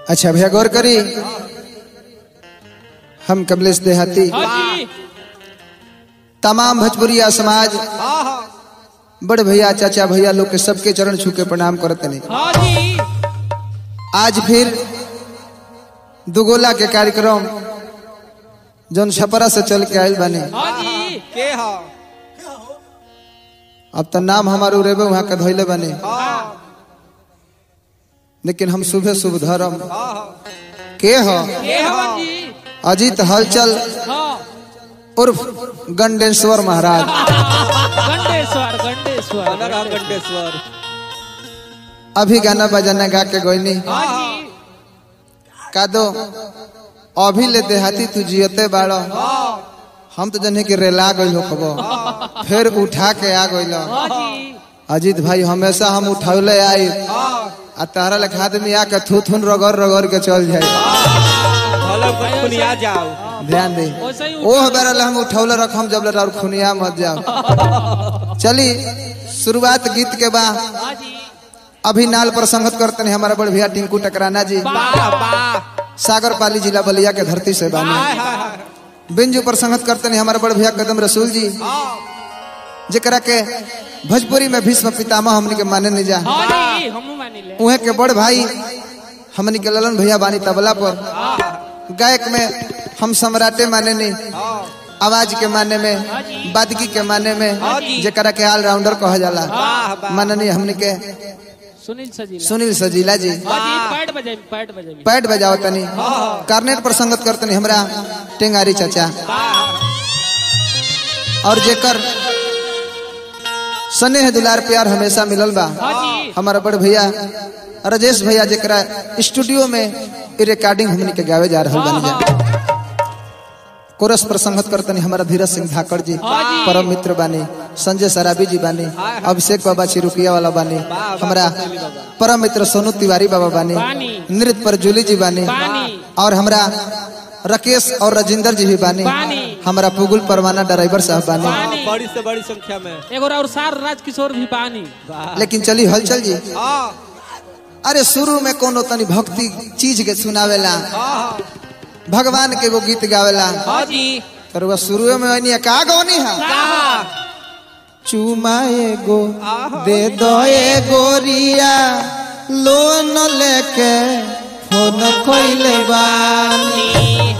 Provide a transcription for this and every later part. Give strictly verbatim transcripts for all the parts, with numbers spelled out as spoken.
अच्छा भैया गौर करी, हम कमलेश देहाती तमाम भोजपुरिया समाज बड़ भैया चाचा भैया लोग के सबके चरण छू के प्रणाम करते नहीं। आज फिर दुगोला के कार्यक्रम जौन छपरा से चल के आयल बने के हा? अब तो नाम हमारे उरेबे वहां के धोइले बने, लेकिन हम सुबह शुभ धर्म के हो अजीत हलचल उर्फ गंडेश्वर महाराज। गंडेश्वर गंडेश्वर गंडेश्वर अभी गाना बजाना गा के गोइनी का दो अभी ले देहाती तू जियते बाड़ो, हम तो जने के रेला गइल हो खबो फिर उठा के आ गइल। अजीत भाई हमेशा हम उठावले आई आ तारा लेखा आदमी आके थू थून रगड़ रगड़ के चल जाए। खुनिया जाओ ध्यान दे ओह बेरल हम उठौले रखम जब और खुनिया मत जाओ। चली शुरुआत गीत के बा अभी नाल पर संगत करते हैं हमारा बड़ भैया टिंकू टकराना जी, सागर पाली जिला बलिया के धरती से बानी। बिंजू पर संगत करते हैं हमारा बड़ भैया कदम रसूल जी, जेकरा के भोजपुरी में भीष्म पितामह हमनी के माने नहीं जा। उहे के बड़ भाई हमनी के ललन भैया बानी तबला पर, गायक में हम सम्राटे माने नहीं, आवाज के माने में बादगी के माने में जेकरा के ऑलराउंडर कहा जाला माननीय हमनी के सुनील सजीला सुनील सजीला जी पैड बजाई पैड बजाई पैड बजाओ तनी। कार्नेट पर संगत करतनी हमरा टेंगारी चाचा, और जेकर स्नेह दुलार प्यार हमेशा मिलल बा हमारा बड़ भैया राजेश भैया, जेकरा स्टूडियो में रिकॉर्डिंग हमनी के गावे जा रहल बानी जा। कोरस पर संगत करतनी हमारा धीरज सिंह धाकड़ जी परम मित्र बानी, संजय सराबी जी बानी, अभिषेक बाबा चिरुकिया वाला बानी, हमारा परम मित्र सोनू तिवारी बाबा बानी, नृत्य पर जूली जी बानी, और हमरा राकेश और राजेंद्र जी भी बानी, हमारा पुगुल परवाना ड्राइवर साहब बानी, बड़ी से बड़ी संख्या में एगो और सार राजकिशोर भी बानी। लेकिन चली हलचल जी, अरे शुरू में कोनो तनी भक्ति चीज के सुनावेला, भगवान के वो गीत गावेला, तर शुरू में वही का गौनी है चुमाए गो दे दो ए गोरिया लोन लेके फोन कोइले बानी।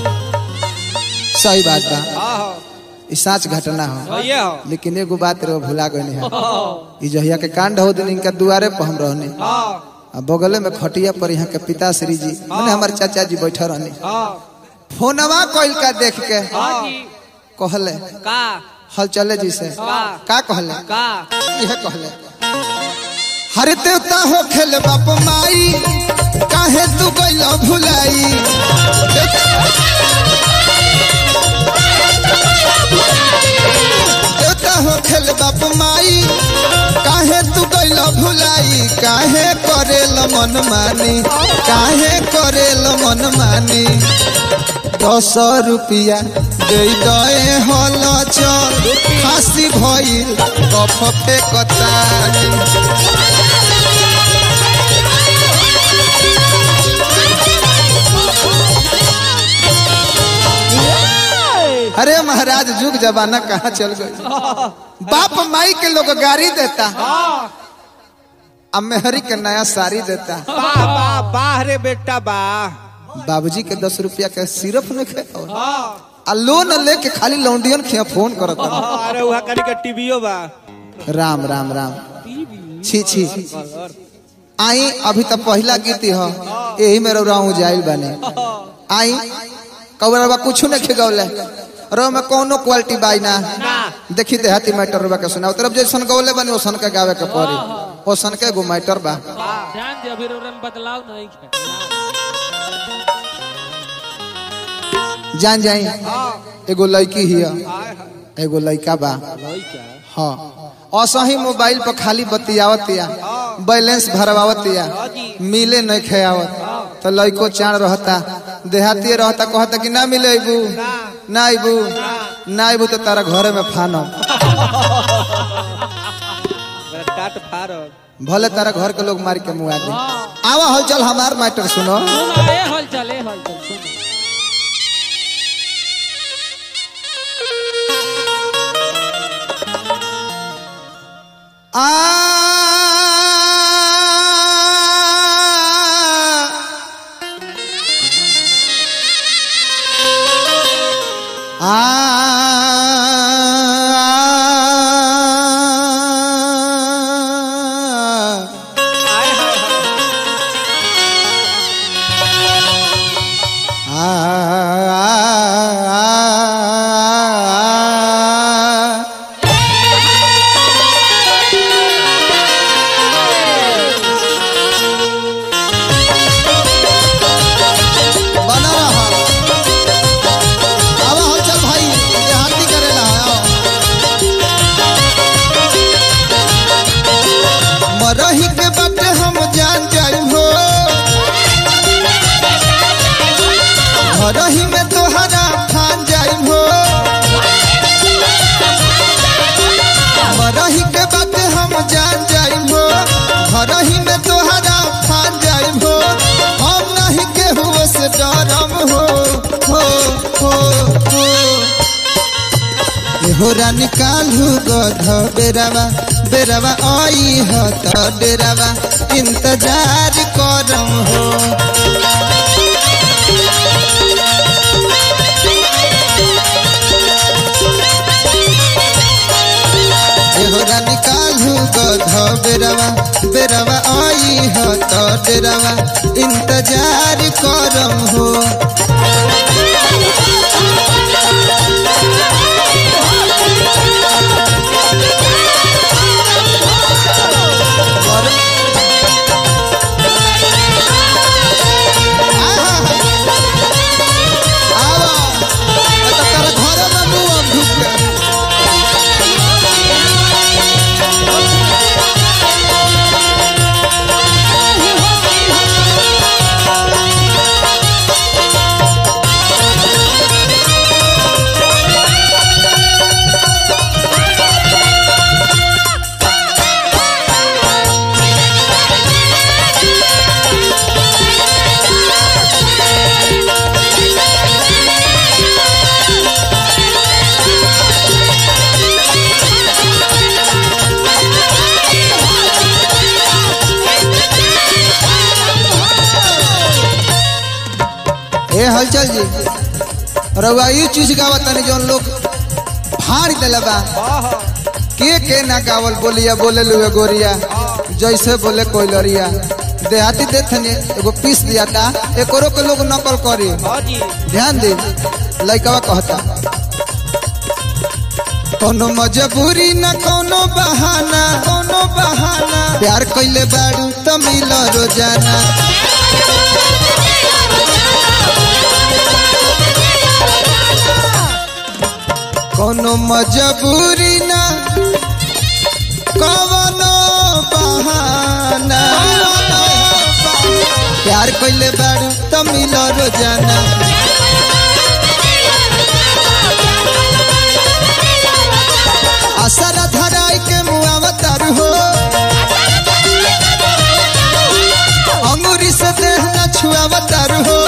सही बात बा, साच घटना हो, लेकिन एगो बात रो भुला गई है, ई जहिया के कांड हो दिन इनका दुआरे पर हम रहने, बगले में खटिया पर यहाँ के पिताश्री जी मैंने हमारे चाचा जी बैठे रहने, फोनवा कोइल का देख के कहले का हल चले जी से का कहले का यह कहले हरे देवता हो खेल बाप माई काहे तू गइला भुलाई, देवता हो खेल बाप माई काहे तू गइला भुलाई, काहे करेल मन मानी काहे करेल मन मानी। दस रुपया दे दे हल चल फांसी भइल कफ फेकता। अरे महाराज जुग जमाना कहाँ चल गई, बाप माई के लोग गाड़ी देता, अब मेहरी के नया साड़ी देता। वाह वाह वाह रे बेटा वाह, बाबूजी के दस रुपया के सिर्फ न खे आ लोन लेके खाली लौंडियन खिया फोन करत। अरे वहां करी के टीवीओ बा। राम राम राम छी छी आई अभी तक पहला गीत हो यही में रौराऊ जाइल बने आई कवरवा कुछ न खिगौले रो में कोनो क्वालिटी बाई ना देखी देहाती मैटर रुबा के सुनाओ तरफ जैसन गौले बने ओसन के गावे के पड़ी ओसन के गो मैटर बा। ध्यान दे अभी रो में बदलाव नहीं है, जान जाई एगो लड़की हिया एगो लड़का बा, हाँ असही मोबाइल पर खाली बतियावतिया बैलेंस भरवावतिया मिले नहीं खेयावत, तो लड़को चाण रहता देहाती रहता कहता कि ना मिले अबू ना अबू ना अबू तो तारा घरे में फानो काट फाड़ भले तारा घर के लोग मार के मुआ दे। आवा हल चल हमार मैटर सुनो। सुनो ए हल चल ए हल चल सुनो। आ आ आए हाय बना रहा। आवा हल चल भाई, देहाती करेला आओ। मरही के बाटे हम जान जाई हो, मरही में तोहरा ठान जाई हो, मरही के बाटे हम जान जाई हो, मरही में तोहरा ठान जाई हो। हम नहीं केहू से डरम हो हो हो हो। एहोरा निकालू गध बेरावा बेरावा आई ह त डेरावा इंतजार करम हो। एहोरा निकालू गध बेरावा बेरावा आई ह त डेरावा इंतजार करम हो। ए हलचल जी, रउआ ये चीज गावत तनी जौन लोग फाड़ देले बा। के के ना गावल बोलिया बोले लुए गोरिया जैसे बोले कोई लरिया। देहाती देथनी एगो पीस दिया था, एकरो के लोग नकल करी। ध्यान दे लइकवा कहता, कोनो मजबूरी ना कोनो बहाना कोनो बहाना, प्यार कइले बाड़ू त मिल रोजाना। कोनो मजबूरी ना कवनो बहाना, प्यार कइले बाड़ू त मिल रोजाना। असरा धराई के मुआवतार हो, अंगूरी से देह न छुआवतार हो।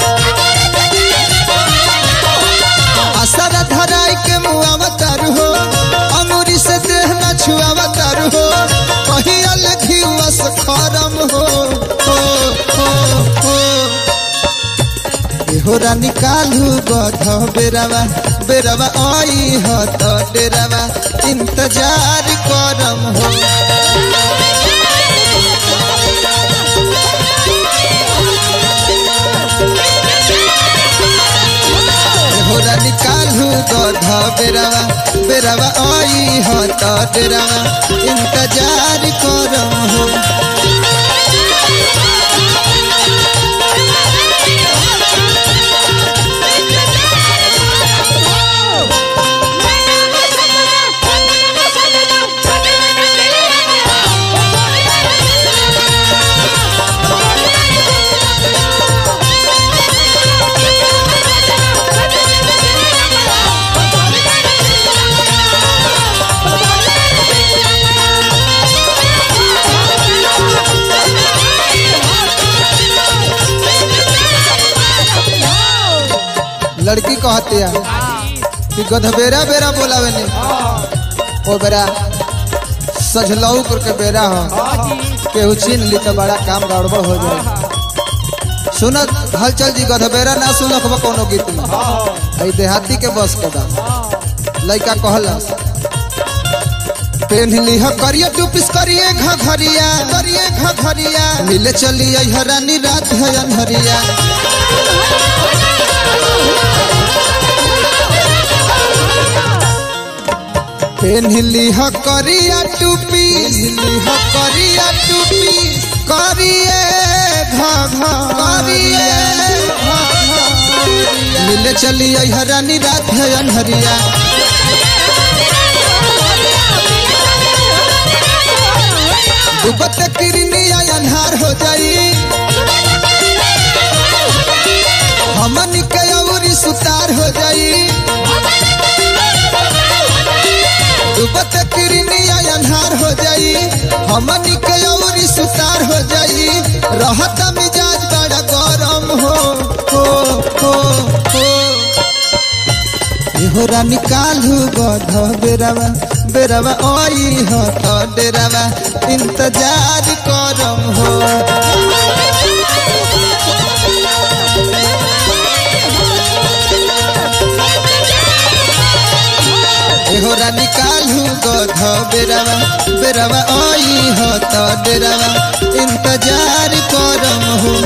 असरा धराई के मुआवतार हो, अंगूरी से देह न छुआवतार हो। कहीं अलग ही वस खरम हो हो हो हो। एहोरा निकालू गध बेरावा बेरावा आई ह त डेरावा इंतजार करम हो। एहोरा निकालू गध बेरावा बेरावा आई ह त डेरावा इंतजार करम हो। लड़की कहती है कि गधबेरा बेरा बोलावे नहीं ओ बेरा सजलऊ करके बेरा हो केहू छीन ली तो बड़ा काम गड़बड़ हो जाए। सुनत हलचल जी गधबेरा ना सुनक कोनो गीत में आई देहाती के बस के बा लड़का कहला पेन्हली ह करिया टूपिस करिए घघरिया करिए घघरिया मिले चली आई हरानी रात है अनहरिया पेन्हली ह करिया टूपी पेन्हली ह करिया टूपी करिए घघरिया मिले चली आई हरानी रात है अनहरिया डूबत किरनिया अन्हार हो जाई हमन के औरी सुतार हो जाई डूबत किरनिया अन्हार हो जाई हमन के औरी सुतार हो जाई रहत मिजाज बड़ा गरम हो हो हो हो हो रानी कालू गध बेरावा बेरावा ओई हो तो डेरावा इंतजार करम हो हो रानी कालू गध बेरावा बेरावा ओई हो तो डेरावा इंतजार करम हो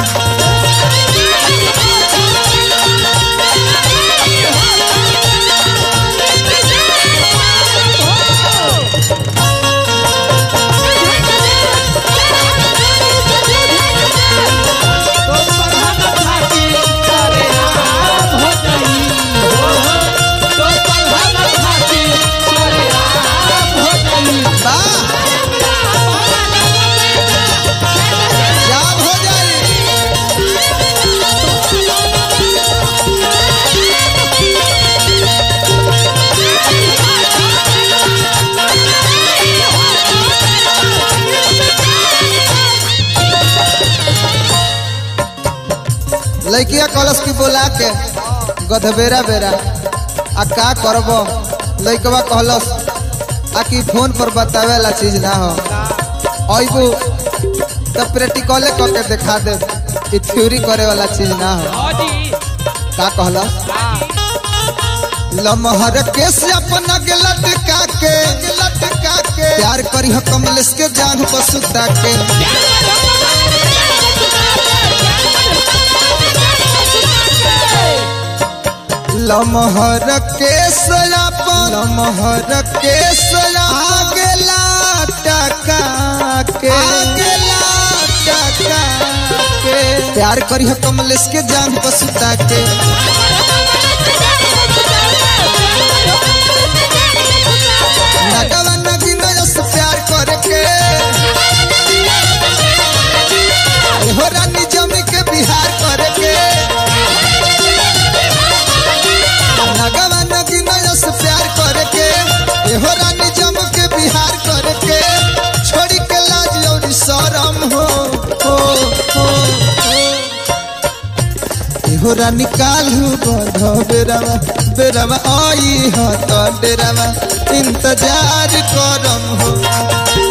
लड़किया कलश की बोला के गधबेरा बेरा आ का करब लड़कवा कहलस आ कि फोन पर बतावे ला चीज ना हो अबू तो प्रैक्टिकले करके दिखा दे कि थ्योरी करे वाला चीज ना हो का कहलस लमहर केस अपना के लटका के लटका के प्यार करी हो कमलेश के जान पर सुता के लमहर केस अपन लमहर केस आगे लटका के आगे लटका के प्यार करी हो कमलेश के जान पर सुता के नगवा नगीना से प्यार करके हो रानी जमी के बिहार करके नगवा नगीना से प्यार करके हो रानी जम के बिहार करके छोड़ी के लाज और शरम हो हो हो हो रानी कालू गध बेरावा बेरावा आई हो तो डेरावा इंतजार करम हो।